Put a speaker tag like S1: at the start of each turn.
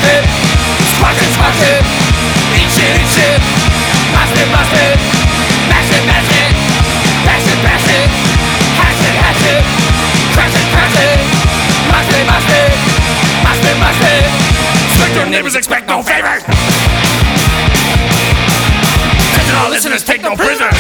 S1: it, squash it, squash it. Eat shit, eat shit. Mash it, mash it. Mash it, mash it. Bash it, bash it. Hash it, hash it. Crash it, crash it. Mash it, mash it. Mash it, mash it. Expect your neighbors, expect no favors. Attention all listeners, take no prisoners.